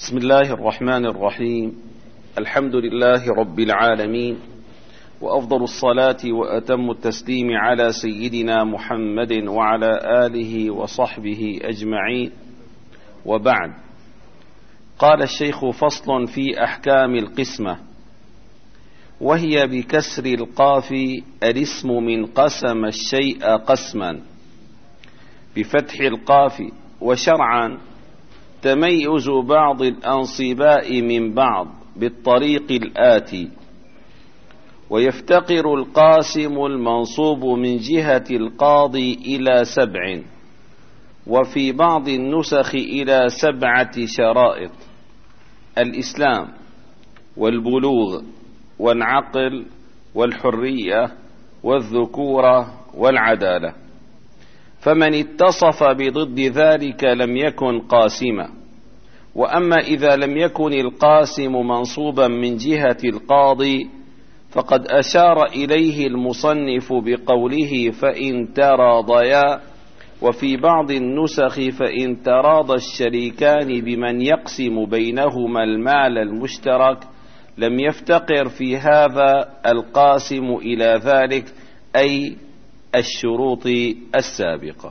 بسم الله الرحمن الرحيم. الحمد لله رب العالمين، وأفضل الصلاة وأتم التسليم على سيدنا محمد وعلى آله وصحبه أجمعين، وبعد. قال الشيخ: فصل في أحكام القسمة، وهي بكسر القاف الاسم من قسم الشيء قسما، بفتح القاف. وشرعا تميز بعض الأنصباء من بعض بالطريق الآتي: ويفتقر القاسم المنصوب من جهة القاضي إلى 7، وفي بعض النسخ إلى 7 شرائط: الإسلام والبلوغ والعقل والحرية والذكورة والعدالة. فمن اتصف بضد ذلك لم يكن قاسما. وأما إذا لم يكن القاسم منصوبا من جهة القاضي فقد أشار إليه المصنف بقوله: فإن تراضيا. وفي بعض النسخ: فإن تراضى الشريكان بمن يقسم بينهما المال المشترك لم يفتقر في هذا القاسم إلى ذلك، أي الشروط السابقة.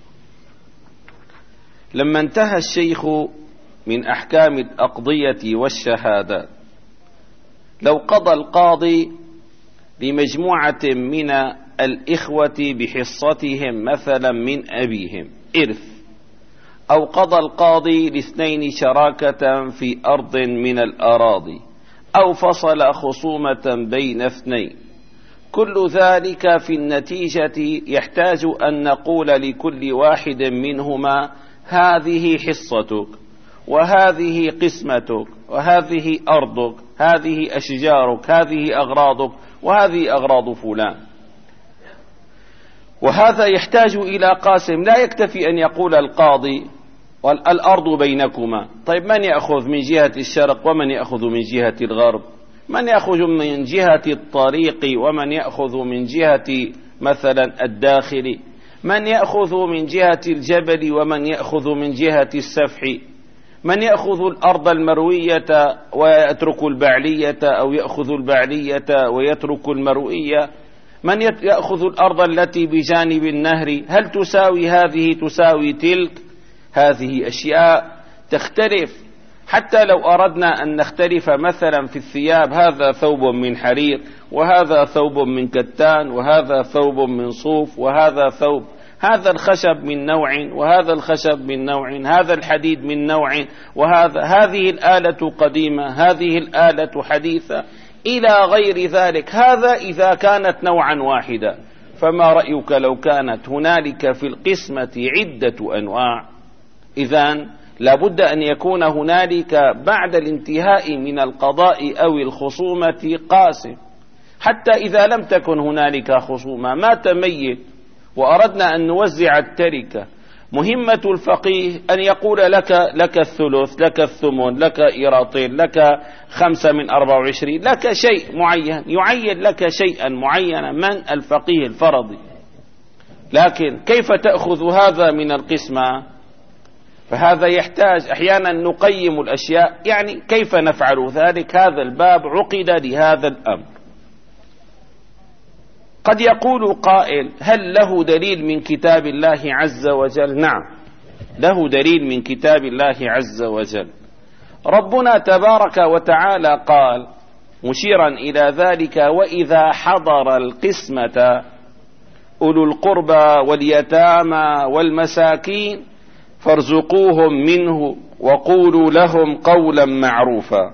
لما انتهى الشيخ من أحكام الأقضية والشهادات، لو قضى القاضي لمجموعة من الإخوة بحصتهم مثلا من أبيهم إرث، أو قضى القاضي ل2 شراكة في أرض من الأراضي، أو فصل خصومة بين 2، كل ذلك في النتيجة يحتاج أن نقول لكل واحد منهما: هذه حصتك، وهذه قسمتك، وهذه أرضك، هذه أشجارك، هذه أغراضك، وهذه أغراض فلان. وهذا يحتاج إلى قاسم. لا يكتفي أن يقول القاضي: الأرض بينكما. طيب، من يأخذ من جهة الشرق ومن يأخذ من جهة الغرب؟ من يأخذ من جهة الطريق ومن يأخذ من جهة مثلا الداخل؟ من يأخذ من جهة الجبل ومن يأخذ من جهة السفح؟ من يأخذ الأرض المروية ويترك البعلية، أو يأخذ البعلية ويترك المروية؟ من يأخذ الأرض التي بجانب النهر؟ هل تساوي هذه تساوي تلك؟ هذه أشياء تختلف. حتى لو أردنا أن نختلف مثلا في الثياب: هذا ثوب من حرير، وهذا ثوب من كتان، وهذا ثوب من صوف، وهذا ثوب، هذا الخشب من نوع، وهذا الخشب من نوع، هذا الحديد من نوع، هذه الآلة قديمة، هذه الآلة حديثة، إلى غير ذلك. هذا إذا كانت نوعا واحدا. فما رأيك لو كانت هنالك في القسمة عدة أنواع؟ إذن لابد أن يكون هنالك بعد الانتهاء من القضاء أو الخصومة قاسم. حتى إذا لم تكن هنالك خصومة، ما تميت وأردنا أن نوزع التركة، مهمة الفقيه أن يقول لك الثلث، لك الثمن، لك إيراطين، لك 5 من 24، لك شيء معين، يعين لك شيئا معينا. من؟ الفقيه الفرضي. لكن كيف تأخذ هذا من القسمة؟ فهذا يحتاج أحيانا نقيم الأشياء، يعني كيف نفعل ذلك؟ هذا الباب عقد لهذا الأمر. قد يقول قائل: هل له دليل من كتاب الله عز وجل؟ نعم، له دليل من كتاب الله عز وجل. ربنا تبارك وتعالى قال مشيرا إلى ذلك: وإذا حضر القسمة أولو القربى واليتامى والمساكين فارزقوهم منه وقولوا لهم قولا معروفا.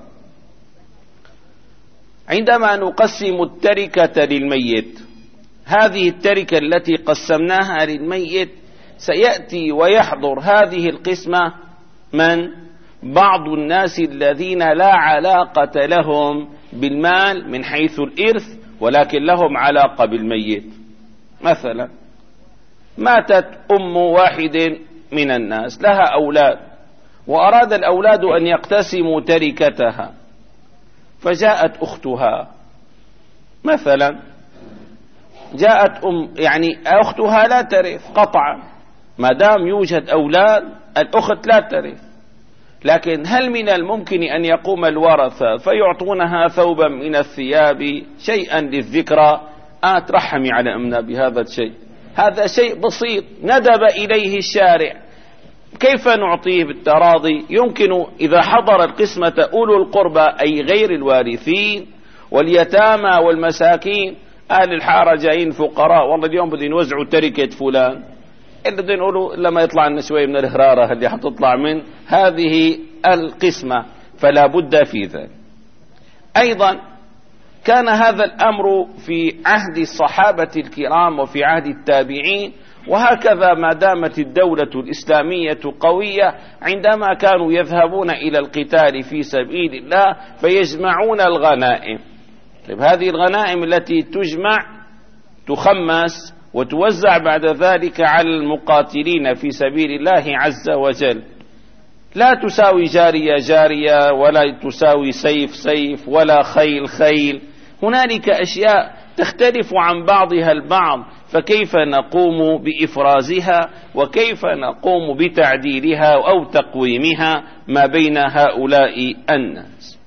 عندما نقسم التركة للميت، هذه التركة التي قسمناها للميت سيأتي ويحضر هذه القسمة من؟ بعض الناس الذين لا علاقة لهم بالمال من حيث الإرث، ولكن لهم علاقة بالميت. مثلا ماتت أم واحد من الناس، لها أولاد، وأراد الأولاد أن يقتسموا تركتها، فجاءت أختها مثلا، جاءت يعني أختها لا ترث قطعا، ما دام يوجد أولاد الأخت لا ترث. لكن هل من الممكن أن يقوم الورثة فيعطونها ثوبا من الثياب شيئا للذكرى؟ ترحمي على أمنا بهذا الشيء، هذا شيء بسيط ندب إليه الشارع، كيف نعطيه بالتراضي؟ يمكن إذا حضر القسمة أولو القربى أي غير الوارثين واليتامى والمساكين، أهل الحارة جايين فقراء، والله اليوم بدي نوزعوا تركة فلان، اللي بدي نقوله لما يطلع لنا شوي من الهرارة اللي حتطلع من هذه القسمة، فلا بد في ذلك. أيضا كان هذا الأمر في عهد الصحابة الكرام وفي عهد التابعين، وهكذا ما دامت الدولة الإسلامية قوية عندما كانوا يذهبون إلى القتال في سبيل الله فيجمعون الغنائم. طيب هذه الغنائم التي تجمع تخمس وتوزع بعد ذلك على المقاتلين في سبيل الله عز وجل، لا تساوي جارية جارية، ولا تساوي سيف سيف، ولا خيل خيل، هنالك أشياء تختلف عن بعضها البعض، فكيف نقوم بإفرازها وكيف نقوم بتعديلها أو تقويمها ما بين هؤلاء الناس؟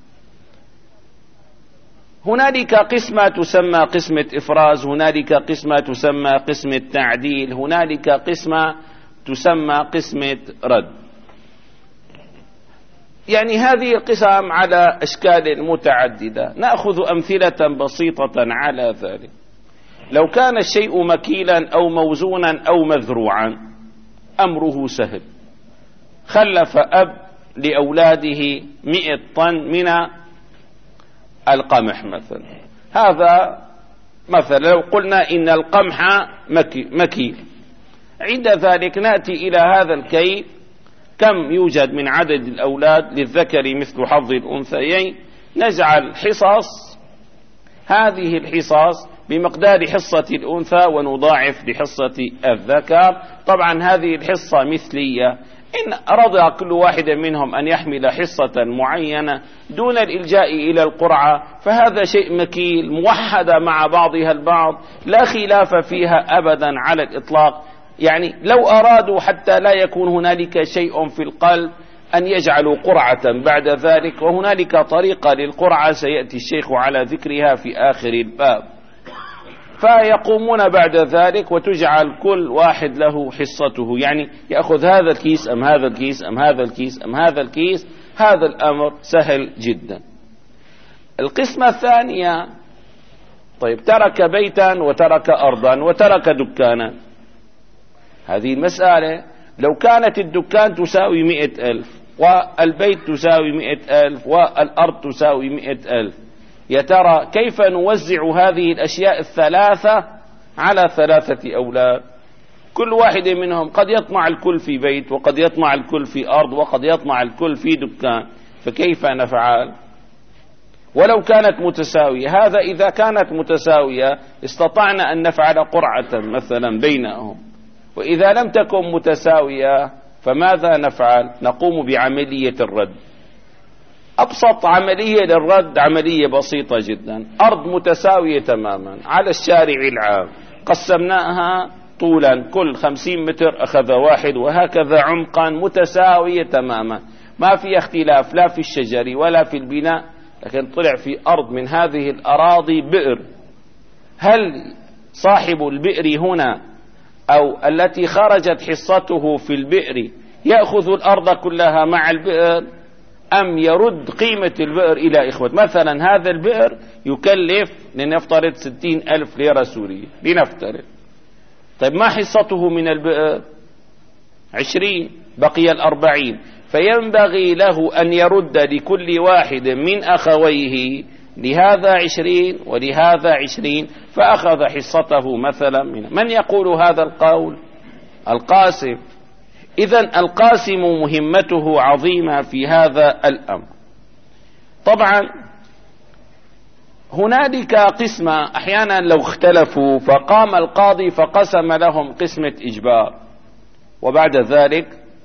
هنالك قسمة تسمى قسمة إفراز، هنالك قسمة تسمى قسمة تعديل، هنالك قسمة تسمى قسمة رد. يعني هذه القسم على أشكال متعددة، نأخذ أمثلة بسيطة على ذلك. لو كان الشيء مكيلا أو موزونا أو مذروعا أمره سهل، خلف أب لأولاده 100 طن من القمح مثلا، هذا مثلا لو قلنا إن القمح مكيل، عند ذلك نأتي إلى هذا الكيل كم يوجد من عدد الأولاد للذكر مثل حظ الأنثيين، نجعل حصص، هذه الحصص بمقدار حصة الأنثى ونضاعف لحصة الذكر. طبعا هذه الحصة مثلية، إن رضى كل واحد منهم أن يحمل حصة معينة دون الإلجاء إلى القرعة فهذا شيء مكيل، موحدة مع بعضها البعض، لا خلاف فيها أبدا على الإطلاق. يعني لو أرادوا حتى لا يكون هنالك شيء في القلب أن يجعلوا قرعة بعد ذلك، وهنالك طريقة للقرعة سيأتي الشيخ على ذكرها في آخر الباب. فيقومون بعد ذلك وتجعل كل واحد له حصته، يعني يأخذ هذا الكيس أم هذا الكيس أم هذا الكيس أم هذا الكيس، هذا الأمر سهل جدا. القسمة الثانية، طيب ترك بيتا وترك أرضا وترك دكانا، هذه المسألة لو كانت الدكان تساوي 100,000 والبيت تساوي 100,000 والأرض تساوي 100,000، يا ترى كيف نوزع هذه الأشياء الثلاثة على 3 أولاد؟ كل واحد منهم قد يطمع الكل في بيت، وقد يطمع الكل في أرض، وقد يطمع الكل في دكان، فكيف نفعل؟ ولو كانت متساوية، هذا إذا كانت متساوية استطعنا أن نفعل قرعة مثلا بينهم، وإذا لم تكن متساوية فماذا نفعل؟ نقوم بعملية الرد. أبسط عملية للرد عملية بسيطة جدا، أرض متساوية تماما على الشارع العام، قسمناها طولا كل 50 متر أخذ واحد، وهكذا عمقا متساوية تماما، ما في اختلاف لا في الشجر ولا في البناء، لكن طلع في أرض من هذه الأراضي بئر، هل صاحب البئر هنا أو التي خرجت حصته في البئر يأخذ الأرض كلها مع البئر أم يرد قيمة البئر إلى إخوة؟ مثلا هذا البئر يكلف لنفترض 60,000 ليرة سورية لنفترض، طيب ما حصته من البئر؟ 20، بقي 40، فينبغي له أن يرد لكل واحد من أخويه لهذا 20 ولهذا 20، فأخذ حصته مثلا من يقول هذا القول؟ القاسم. إذن القاسم مهمته عظيمة في هذا الأمر. طبعا هنالك قسمة أحيانا لو اختلفوا فقام القاضي فقسم لهم قسمة إجبار، وبعد ذلك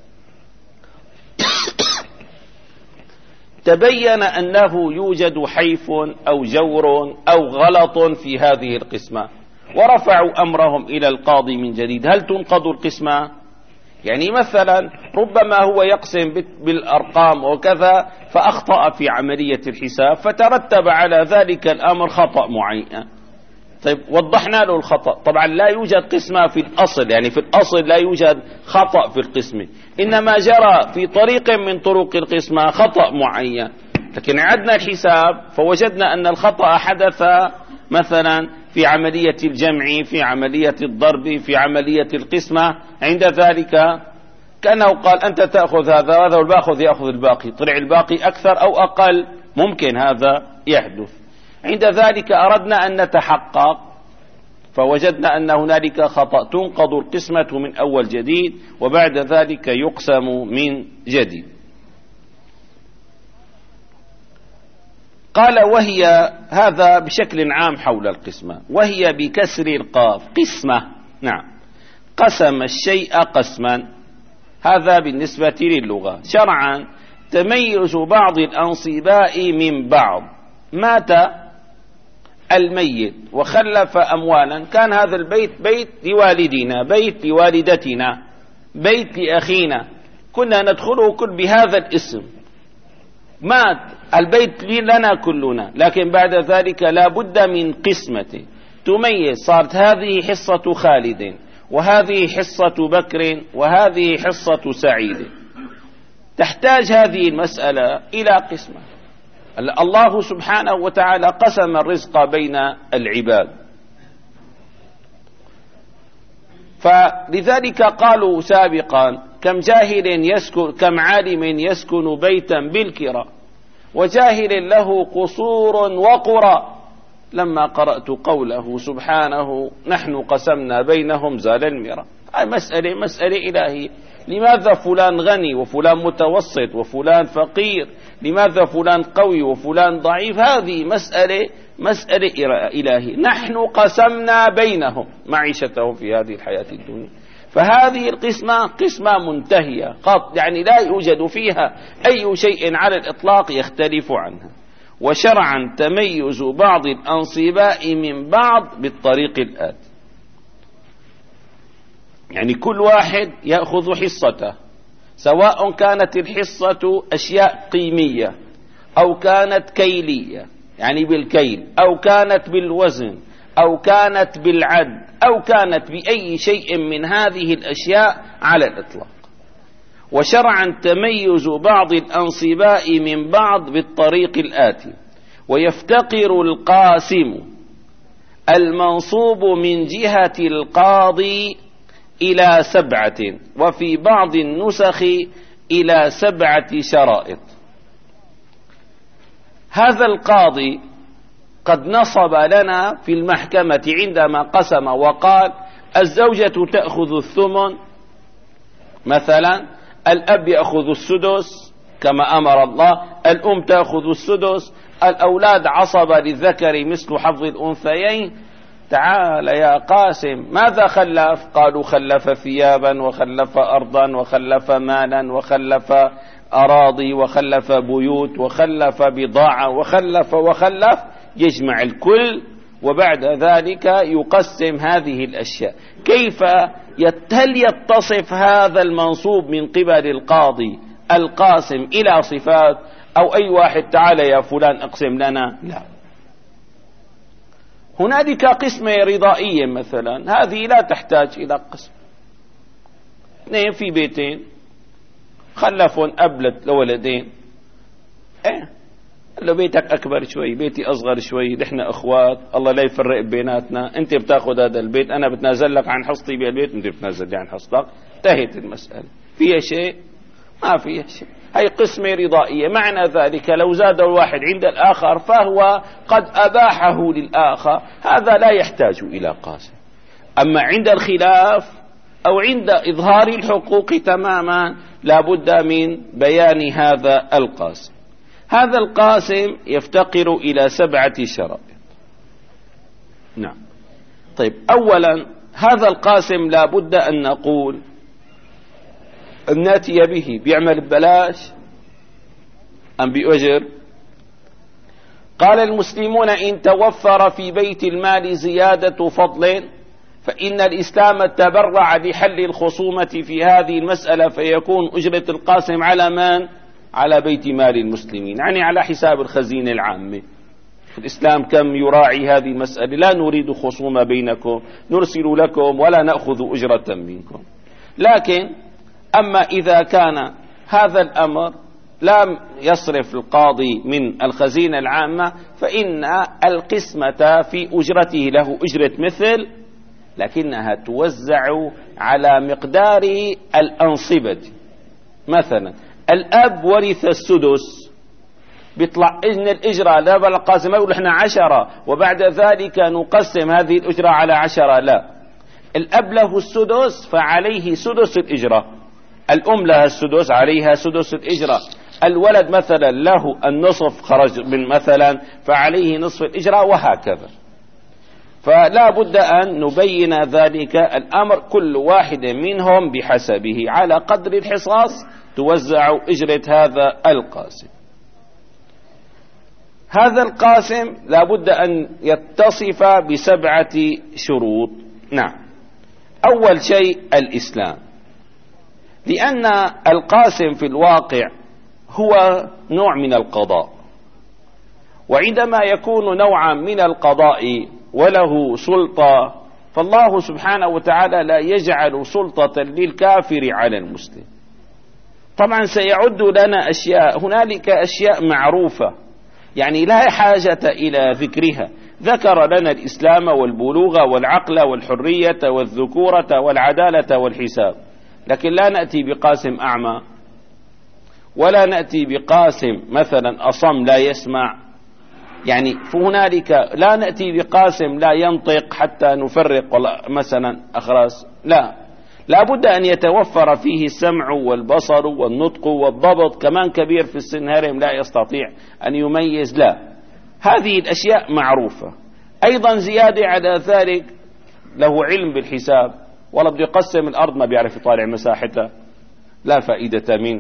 تبين أنه يوجد حيف أو جور أو غلط في هذه القسمة، ورفعوا أمرهم إلى القاضي من جديد، هل تنقض القسمة؟ يعني مثلا ربما هو يقسم بالأرقام وكذا فأخطأ في عملية الحساب فترتب على ذلك الأمر خطأ معين. طيب وضحنا له الخطأ. طبعا لا يوجد قسمة في الأصل، يعني في الأصل لا يوجد خطأ في القسمة، إنما جرى في طريق من طرق القسمة خطأ معين. لكن عدنا الحساب فوجدنا أن الخطأ حدث مثلا في عملية الجمع، في عملية الضرب، في عملية القسمة. عند ذلك كأنه قال أنت تأخذ هذا وهذا والباخذ يأخذ الباقي، طلع الباقي أكثر أو أقل، ممكن هذا يحدث. عند ذلك أردنا أن نتحقق فوجدنا أن هنالك خطأ، تنقض القسمة من أول جديد وبعد ذلك يقسم من جديد. قال وهي، هذا بشكل عام حول القسمة، وهي بكسر القاف قسمة. نعم، قسم الشيء قسما، هذا بالنسبة للغة. شرعا تميز بعض الأنصباء من بعض. مات الميت وخلف أموالا، كان هذا البيت بيت لوالدنا، بيت لوالدتنا، بيت لأخينا، كنا ندخله كل بهذا الاسم. مات البيت لنا كلنا، لكن بعد ذلك لا بد من قسمة تميز، صارت هذه حصة خالد وهذه حصة بكر وهذه حصة سعيد. تحتاج هذه المسألة إلى قسمة. الله سبحانه وتعالى قسم الرزق بين العباد، فلذلك قالوا سابقا كم جاهل يسكن، كم عالم يسكن بيتا بالكرى وجاهل له قصور وقرى. لما قرأت قوله سبحانه نحن قسمنا بينهم زال المرى، هاي مسألة إلهية. لماذا فلان غني وفلان متوسط وفلان فقير؟ لماذا فلان قوي وفلان ضعيف؟ هذه مسألة إلهية. نحن قسمنا بينهم معيشتهم في هذه الحياة الدنيا. فهذه القسمة قسمة منتهية قط، يعني لا يوجد فيها أي شيء على الإطلاق يختلف عنها. وشرعا تميز بعض الأنصباء من بعض بالطريق الآتي، يعني كل واحد يأخذ حصته، سواء كانت الحصة أشياء قيمية أو كانت كيلية يعني بالكيل، أو كانت بالوزن، أو كانت بالعد، أو كانت بأي شيء من هذه الأشياء على الإطلاق. وشرعا تميز بعض الأنصباء من بعض بالطريق الآتي: ويفتقر القاسم المنصوب من جهة القاضي إلى 7، وفي بعض النسخ إلى 7 شرائط. هذا القاضي قد نصب لنا في المحكمة عندما قسم وقال الزوجة تأخذ الثمن مثلا، الأب يأخذ السدس كما أمر الله، الأم تأخذ السدس، الأولاد عصبة للذكر مثل حظ الأنثيين. تعال يا قاسم ماذا خلف؟ قالوا خلف ثيابا وخلف أرضا وخلف مالا وخلف أراضي وخلف بيوت وخلف بضاعة وخلف. يجمع الكل وبعد ذلك يقسم هذه الأشياء. كيف هل يتصف هذا المنصوب من قبل القاضي القاسم إلى صفات، أو أي واحد تعال يا فلان أقسم لنا؟ لا، هنالك قسمة رضائية مثلا، هذه لا تحتاج إلى قسم. 2 في بيتين خلفون أب لولدين، لو بيتك أكبر شوي بيتي أصغر شوي، نحن أخوات الله لا يفرق بيناتنا، أنت بتاخذ هذا البيت أنا بتنازل لك عن حصتي بالبيت، أنت بتنازل لي عن حصتك، انتهت المسألة. فيها شيء؟ ما فيها شيء. هي قسمة رضائية. معنى ذلك لو زاد الواحد عند الآخر فهو قد أباحه للآخر، هذا لا يحتاج إلى قاسم. أما عند الخلاف أو عند إظهار الحقوق تماما لا بد من بيان هذا القاسم. هذا القاسم يفتقر إلى 7 شرائط. نعم. طيب، أولا هذا القاسم لا بد أن نقول أن نأتي به بيعمل ببلاش أم بأجر. قال المسلمون إن توفر في بيت المال زيادة فضل فإن الإسلام تبرع بحل الخصومة في هذه المسألة، فيكون أجرة القاسم على من؟ على بيت مال المسلمين، يعني على حساب الخزينة العامة. الإسلام كم يراعي هذه المسألة، لا نريد خصومة بينكم، نرسل لكم ولا نأخذ أجرة منكم. لكن أما إذا كان هذا الأمر لم يصرف القاضي من الخزينة العامة، فإن القسمة في أجرته له أجرة مثل، لكنها توزع على مقدار الأنصبة. مثلا الأب ورث السدس، بيطلع إن الإجرة لا بالقاسم يقول إحنا 10 وبعد ذلك نقسم هذه الأجرة على 10، لا، الأب له السدس فعليه سدس الإجرة، الأم لها السدس عليها سدس الإجرة، الولد مثلا له النصف خرج من مثلا فعليه نصف الإجرة، وهكذا. فلا بد أن نبين ذلك الأمر، كل واحد منهم بحسبه على قدر الحصاص توزع أجرة هذا القاسم. هذا القاسم لا بد أن يتصف ب7 شروط. نعم، أول شيء الإسلام، لأن القاسم في الواقع هو نوع من القضاء، وعندما يكون نوعا من القضاء وله سلطة، فالله سبحانه وتعالى لا يجعل سلطة للكافر على المسلم. طبعا سيعد لنا أشياء، هنالك أشياء معروفة يعني لا حاجة إلى ذكرها، ذكر لنا الإسلام والبلوغ والعقل والحرية والذكورة والعدالة والحساب، لكن لا نأتي بقاسم أعمى، ولا نأتي بقاسم مثلا أصم لا يسمع، يعني فهنالك لا نأتي بقاسم لا ينطق حتى نفرق مثلا أخراس، لا بد أن يتوفر فيه السمع والبصر والنطق والضبط، كمان كبير في السن هرم لا يستطيع أن يميز، لا، هذه الأشياء معروفة. أيضا زيادة على ذلك له علم بالحساب، والله بده يقسم الأرض ما بيعرف يطالع مساحتها، لا فائدة منه.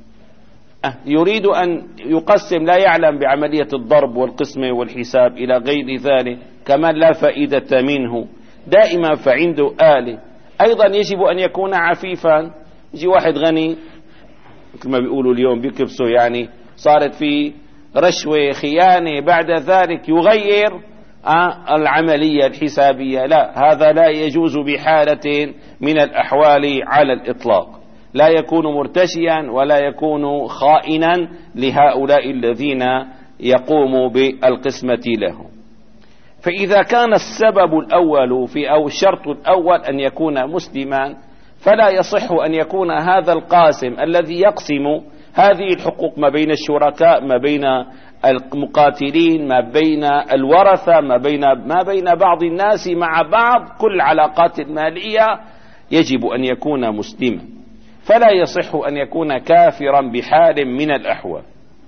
يريد أن يقسم لا يعلم بعملية الضرب والقسمة والحساب إلى غير ذلك، كمان لا فائدة منه، دائما فعنده آلة. أيضا يجب أن يكون عفيفا، يجي واحد غني مثل ما بيقولوا اليوم بيكبسوا، يعني صارت في رشوة خيانة، بعد ذلك يغير العملية الحسابية، لا، هذا لا يجوز بحالة من الأحوال على الإطلاق، لا يكون مرتشيا ولا يكون خائنا لهؤلاء الذين يقوموا بالقسمة لهم. فإذا كان السبب الأول أو الشرط الأول أن يكون مسلما، فلا يصح أن يكون هذا القاسم الذي يقسم هذه الحقوق ما بين الشركاء، ما بين المقاتلين، ما بين الورثة، ما بين بعض الناس مع بعض، كل العلاقات المالية، يجب أن يكون مسلما، فلا يصح أن يكون كافرا بحال من الأحوال،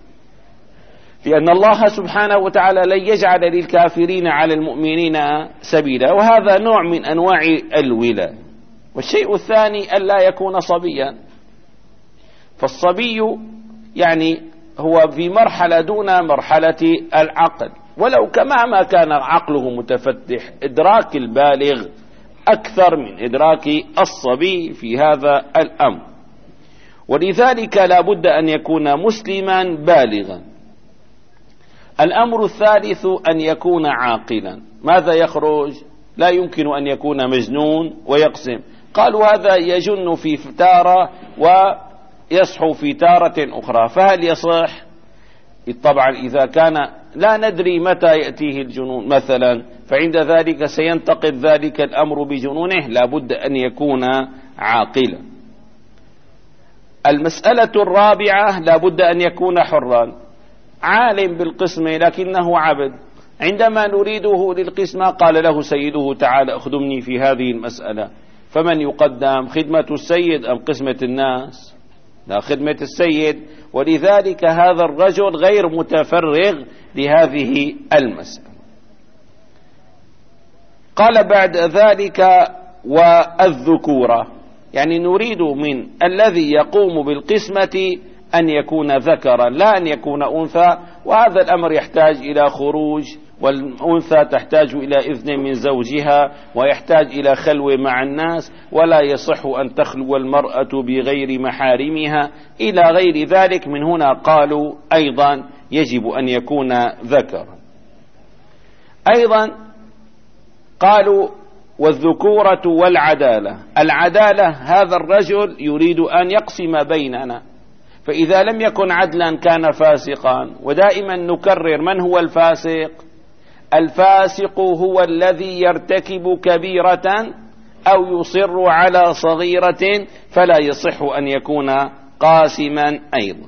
لأن الله سبحانه وتعالى لن يجعل للكافرين على المؤمنين سبيلا، وهذا نوع من أنواع الولاية. والشيء الثاني ألا يكون صبيا، فالصبي يعني هو في مرحلة دون مرحلة العقل، ولو كما كان عقله متفتح، إدراك البالغ أكثر من إدراك الصبي في هذا الأمر، ولذلك لا بد أن يكون مسلما بالغا. الأمر الثالث أن يكون عاقلا. ماذا يخرج؟ لا يمكن أن يكون مجنون ويقسم، قالوا هذا يجن في تارة ويصحو في تارة أخرى، فهل يصح؟ طبعا إذا كان لا ندري متى يأتيه الجنون مثلا، فعند ذلك سينتقد ذلك الأمر بجنونه، لا بد أن يكون عاقلا. المسألة الرابعة لا بد أن يكون حرا، عالم بالقسمة لكنه عبد، عندما نريده للقسمة قال له سيده تعالى اخدمني في هذه المسألة، فمن يقدم، خدمة السيد أم قسمة الناس؟ لا، خدمة السيد، ولذلك هذا الرجل غير متفرغ لهذه المسألة. قال بعد ذلك والذكورة، يعني نريد من الذي يقوم بالقسمة أن يكون ذكرا لا أن يكون أنثى، وهذا الأمر يحتاج إلى خروج والأنثى تحتاج إلى إذن من زوجها ويحتاج إلى خلوة مع الناس، ولا يصح أن تخلو المرأة بغير محارمها إلى غير ذلك. من هنا قالوا أيضا يجب أن يكون ذكرا. أيضا قالوا والذكورة والعدالة. العدالة هذا الرجل يريد أن يقسم بيننا، فإذا لم يكن عدلا كان فاسقا. ودائما نكرر من هو الفاسق؟ الفاسق هو الذي يرتكب كبيرة أو يصر على صغيرة، فلا يصح أن يكون قاسما أيضا.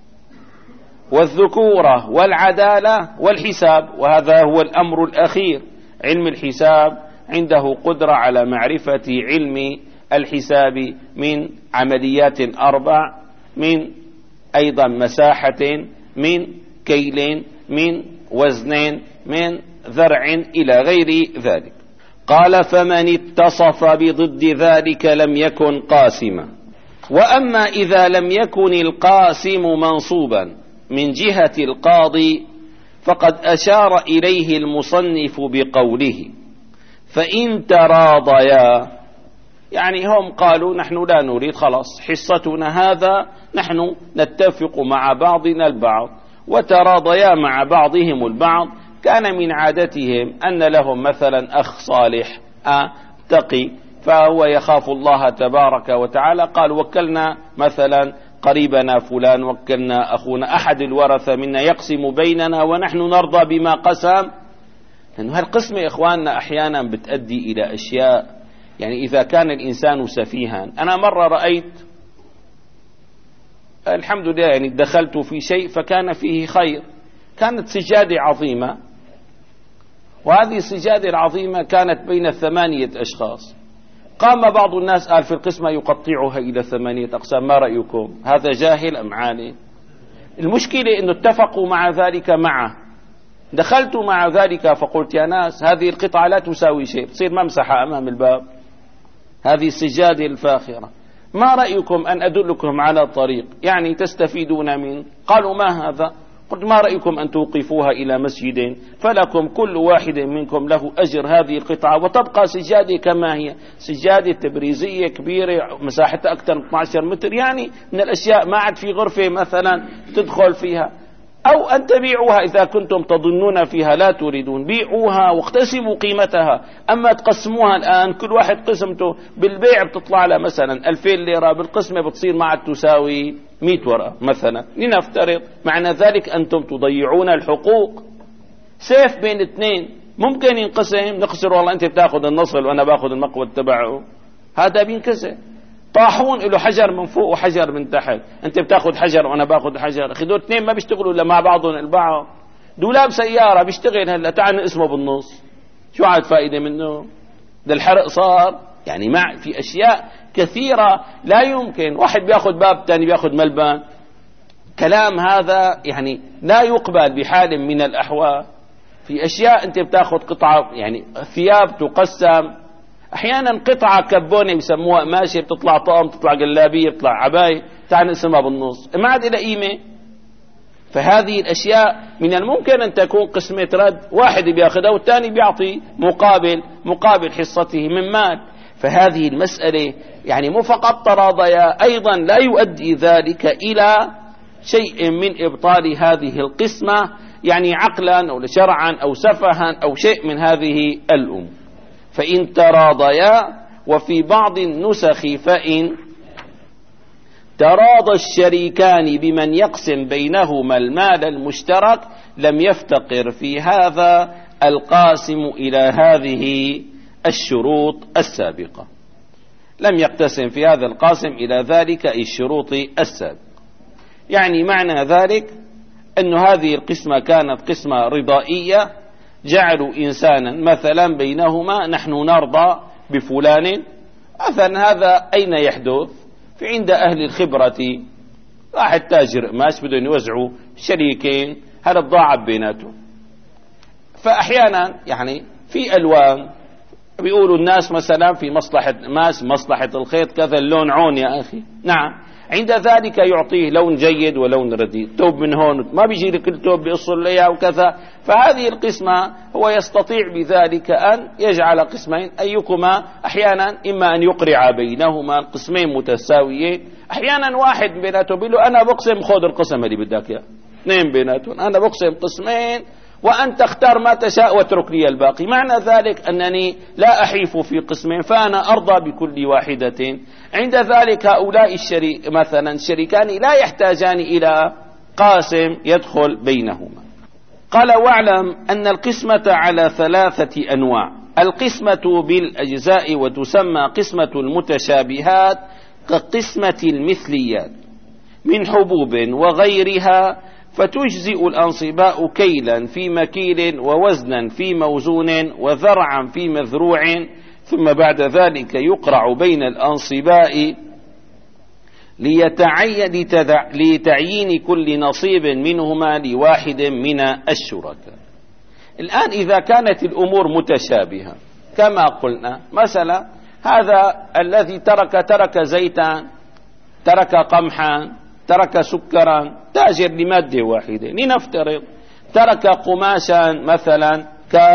والذكورة والعدالة والحساب، وهذا هو الأمر الأخير. علم الحساب عنده قدرة على معرفة علم الحساب من عمليات 4، من أيضا مساحة، من كيل، من وزن، من ذرع إلى غير ذلك. قال فمن اتصف بضد ذلك لم يكن قاسما. وأما إذا لم يكن القاسم منصوبا من جهة القاضي فقد أشار إليه المصنف بقوله فإن تراضيا، يعني هم قالوا نحن لا نريد، خلاص حصتنا هذا، نحن نتفق مع بعضنا البعض، وتراضيا مع بعضهم البعض. كان من عادتهم أن لهم مثلا أخ صالح تقي، فهو يخاف الله تبارك وتعالى، قال وكلنا مثلا قريبنا فلان، وكلنا أخونا أحد الورثة منا يقسم بيننا ونحن نرضى بما قسم. لأنه هالقسمة إخواننا أحيانا بتؤدي إلى أشياء، يعني إذا كان الإنسان سفيها. أنا مرة رأيت الحمد لله يعني دخلت في شيء فكان فيه خير، كانت سجادة عظيمة، وهذه السجادة العظيمة كانت بين 8 أشخاص. قام بعض الناس قال في القسمة يقطعها إلى 8 أقسام، ما رأيكم؟ هذا جاهل أم عالم؟ المشكلة أنه اتفقوا مع ذلك معه. دخلت مع ذلك فقلت يا ناس هذه القطعة لا تساوي شيء، تصير ممسحة أمام الباب، هذه السجادة الفاخرة، ما رأيكم أن أدلكم على طريق يعني تستفيدون منه؟ قالوا ما هذا؟ قلت ما رأيكم أن توقفوها إلى مسجد فلكم كل واحد منكم له أجر هذه القطعة، وتبقى سجادة كما هي، سجادة تبريزية كبيرة مساحتها أكثر من 12 متر، يعني من الأشياء ما عاد في غرفة مثلا تدخل فيها. أو أن تبيعوها إذا كنتم تظنون فيها لا تريدون، بيعوها واقتسموا قيمتها. أما تقسموها الآن كل واحد قسمته بالبيع بتطلع على مثلا 2000 ليرة، بالقسمة بتصير ما عاد تساوي 100 ورقة مثلا، لنفترض. معنى ذلك أنتم تضيعون الحقوق. سيف بين اثنين ممكن ينقسم، نقصر والله أنت بتاخذ النصل وأنا باخذ المقود تبعه، هذا بينكسر. طاحون له حجر من فوق وحجر من تحت، انت بتاخذ حجر وانا باخذ حجر، اخي دول اثنين ما بيشتغلوا الا مع بعضهم البعض. دولاب سياره بيشتغل هلا، تعال اسمه بالنص، شو عاد فائده منه؟ ده الحرق صار. يعني مع في اشياء كثيره لا يمكن، واحد بياخذ باب ثاني بياخذ ملبن. كلام هذا يعني لا يقبل بحال من الاحوال. في اشياء انت بتاخذ قطعه، يعني ثياب تقسم، احيانا قطعه كبونه بسموها قماشه، بتطلع طقم، بتطلع جلابيه، بتطلع عبايه، تعال نقسمها بالنص، ما عاد لها قيمه. فهذه الاشياء من الممكن ان تكون قسمه رد، واحد بياخذها والثاني بيعطي مقابل حصته من مال. فهذه المساله يعني مو فقط تراضيا، ايضا لا يؤدي ذلك الى شيء من ابطال هذه القسمه، يعني عقلا او شرعا او سفها او شيء من هذه الامور. فإن تراضيا. وفي بعض النسخ فإن تراضى الشريكان بمن يقسم بينهما المال المشترك لم يفتقر في هذا القاسم إلى هذه الشروط السابقة، لم يقتسم في هذا القاسم إلى ذلك الشروط السابقة. يعني معنى ذلك أن هذه القسمة كانت قسمة رضائية، جعلوا إنسانا مثلا بينهما نحن نرضى بفلان مثلا. هذا أين يحدث؟ في عند أهل الخبرة، واحد تاجر قماش بدهم يوزعوا شريكين، هذا الضاعف بيناته. فأحيانا يعني في ألوان بيقولوا الناس مثلا في مصلحة قماش، مصلحة الخيط كذا، اللون عون يا أخي، نعم، عند ذلك يعطيه لون جيد ولون رديء، توب من هون ما بيجي لك التوب بيقصر ليها وكذا. فهذه القسمة هو يستطيع بذلك أن يجعل قسمين، أيكما أحيانا إما أن يقرع بينهما قسمين متساويين، أحيانا واحد بيناتهم بيقول له أنا بقسم خذ القسم اللي بدك إياه، اثنين بيناتهم أنا بقسم قسمين وأنت اختار ما تشاء واترك لي الباقي. معنى ذلك أنني لا أحيف في قسمين فأنا أرضى بكل واحدة. عند ذلك هؤلاء مثلا الشريكان لا يحتاجان إلى قاسم يدخل بينهما. قال واعلم أن القسمة على 3 أنواع: القسمة بالأجزاء وتسمى قسمة المتشابهات كقسمة المثليات من حبوب وغيرها، فتجزئ الأنصباء كيلا في مكيل ووزنا في موزون وذرعا في مذروع، ثم بعد ذلك يقرع بين الأنصباء لتعيين كل نصيب منهما لواحد من الشركاء. الآن إذا كانت الأمور متشابهة كما قلنا، مثلا هذا الذي ترك زيتا، ترك قمحا، ترك سكرا، تاجر لمادة واحدة. لنفترض ترك قماشا مثلا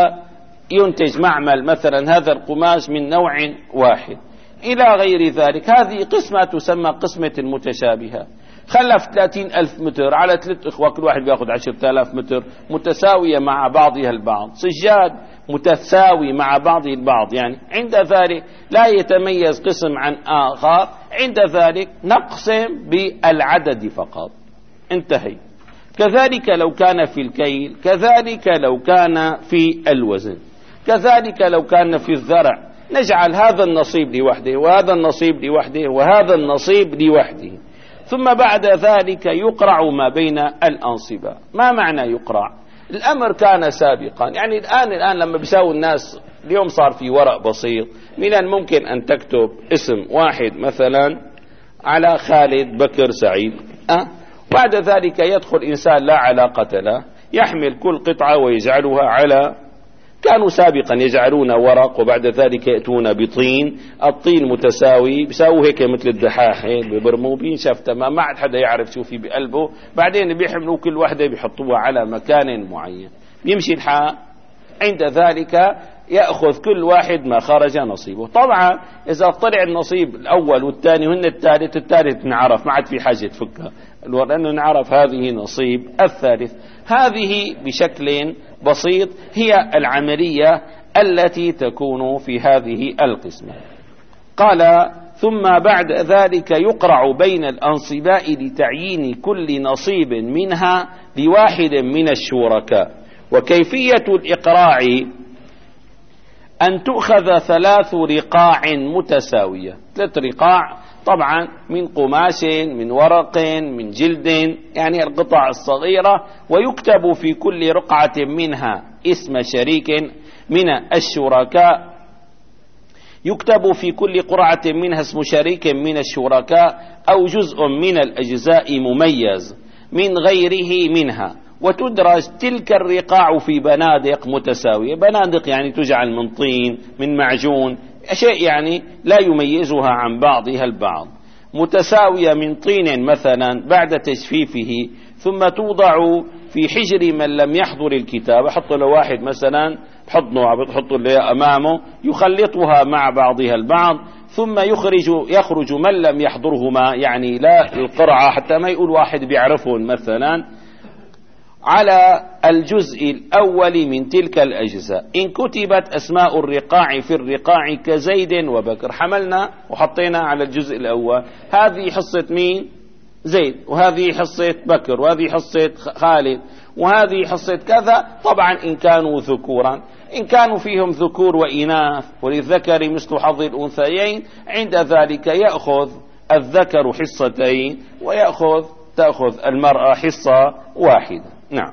ينتج معمل مثلا هذا القماش من نوع واحد إلى غير ذلك، هذه قسمة تسمى قسمة المتشابهة. خلف 30,000 متر على 3 إخوة، كل واحد بيأخذ 10,000 متر متساوية مع بعضها البعض، سجاد متساوي مع بعضه البعض، يعني عند ذلك لا يتميز قسم عن آخر، عند ذلك نقسم بالعدد فقط، انتهي. كذلك لو كان في الكيل، كذلك لو كان في الوزن، كذلك لو كان في الزرع، نجعل هذا النصيب لوحده وهذا النصيب لوحده وهذا النصيب لوحده، ثم بعد ذلك يقرع ما بين الأنصبة. ما معنى يقرع؟ الأمر كان سابقا، يعني الآن لما بيساوي الناس اليوم صار في ورق بسيط، من الممكن أن تكتب اسم واحد مثلا على خالد بكر سعيد، بعد ذلك يدخل إنسان لا علاقة له يحمل كل قطعة ويجعلها على، كانوا سابقا يجعلون ورق وبعد ذلك يأتون بطين، الطين متساوي بيساووا هيك مثل الدحاحة ببرموا بينشف تمام، ما عاد حدا يعرف شو في بقلبه، بعدين بيحملوا كل وحدة بيحطوها على مكان معين بيمشي الحال. عند ذلك يأخذ كل واحد ما خرج نصيبه. طبعا إذا طلع النصيب الأول والثاني وهن الثالث نعرف، ما عاد في حاجة تفكها لأنه نعرف هذه نصيب الثالث. هذه بشكل بسيط هي العملية التي تكون في هذه القسمة. قال ثم بعد ذلك يقرع بين الأنصباء لتعيين كل نصيب منها لواحد من الشركاء. وكيفية الإقراع أن تؤخذ 3 رقاع متساوية، 3 رقاع طبعا من قماش، من ورق، من جلد، يعني القطع الصغيرة، ويكتب في كل رقعة منها اسم شريك من الشركاء، يكتب في كل قرعة منها اسم شريك من الشركاء أو جزء من الأجزاء مميز من غيره منها، وتدرج تلك الرقاع في بنادق متساوية. بنادق يعني تجعل من طين، من معجون، شيء يعني لا يميزها عن بعضها البعض، متساوية من طين مثلا بعد تجفيفه، ثم توضع في حجر من لم يحضر الكتاب. حط له واحد مثلا بحط له أمامه يخلطها مع بعضها البعض، ثم يخرج من لم يحضرهما، يعني لا القرعة حتى ما يقول واحد بيعرفهم مثلا، على الجزء الأول من تلك الأجزاء. إن كتبت أسماء الرقاع في الرقاع كزيد وبكر، حملنا وحطينا على الجزء الأول، هذه حصة مين؟ زيد، وهذه حصة بكر، وهذه حصة خالد، وهذه حصة كذا. طبعا إن كانوا ذكورا، إن كانوا فيهم ذكور وإناث وللذكر مثل حظ الأنثيين، عند ذلك يأخذ الذكر حصتين تأخذ المرأة حصة واحدة. نعم.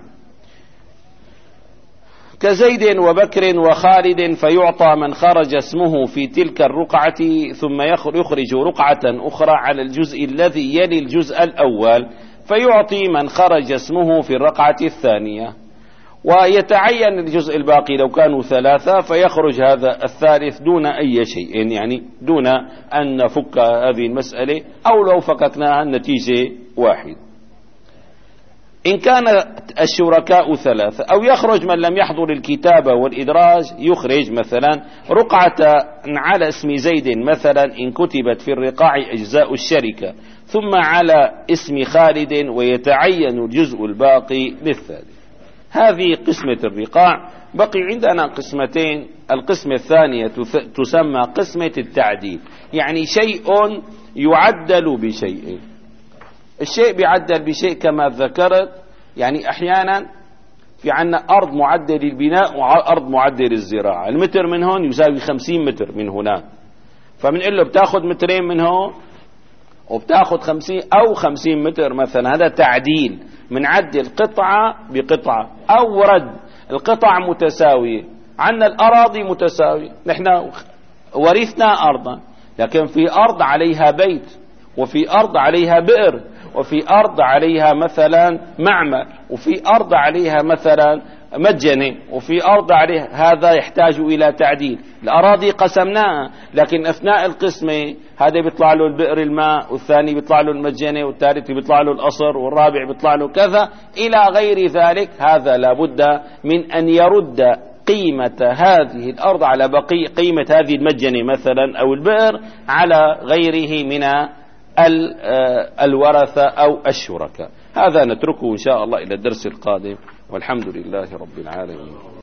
كزيد وبكر وخالد، فيعطى من خرج اسمه في تلك الرقعة، ثم يخرج رقعة أخرى على الجزء الذي يلي الجزء الأول، فيعطي من خرج اسمه في الرقعة الثانية. ويتعين الجزء الباقي لو كانوا 3 فيخرج هذا الثالث دون أي شيء، يعني دون أن نفك هذه المسألة، أو لو فككناها النتيجة واحد. إن كان الشركاء 3 أو يخرج من لم يحضر الكتابة والإدراج، يخرج مثلا رقعة على اسم زيد مثلا إن كتبت في الرقاع أجزاء الشركة، ثم على اسم خالد، ويتعين الجزء الباقي للثالث. هذه قسمة الرقاع. بقي عندنا قسمتين. القسمة الثانية تسمى قسمة التعديل، يعني شيء يعدل بشيء. الشيء بيعدل بشيء كما ذكرت، يعني أحيانا في عنا أرض معدل البناء وأرض معدل الزراعة. المتر من هون يساوي 50 متر من هناك، فبنقول له بتاخذ مترين من هون وبتاخذ 50 أو 50 متر مثلا. هذا تعديل، منعدل قطعة بقطعة أو رد. القطع متساوية، عنا الأراضي متساوية، نحن ورثنا أرضا، لكن في أرض عليها بيت، وفي أرض عليها بئر، وفي أرض عليها مثلا معمل، وفي أرض عليها مثلا مجنة، وفي أرض عليها. هذا يحتاج إلى تعديل. الأراضي قسمناها، لكن أثناء القسمة هذا بيطلع له البئر الماء، والثاني بيطلع له المجنة، والثالث بيطلع له الأصر، والرابع بيطلع له كذا إلى غير ذلك. هذا لابد من أن يرد قيمة هذه الأرض على بقي قيمة هذه المجنة مثلا أو البئر على غيره من الورثة أو الشركاء. هذا نتركه إن شاء الله إلى الدرس القادم، والحمد لله رب العالمين.